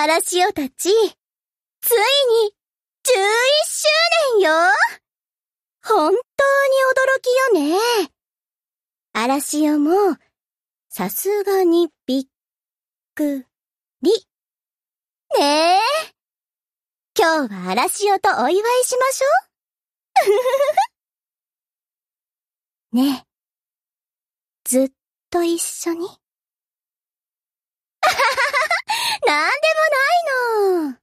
嵐男たち、ついに11周年よ。本当に驚きよね。嵐男も、さすがにびっくり。ねえ。今日は嵐男とお祝いしましょう。ねえ。ずっと一緒に。なんでもないの。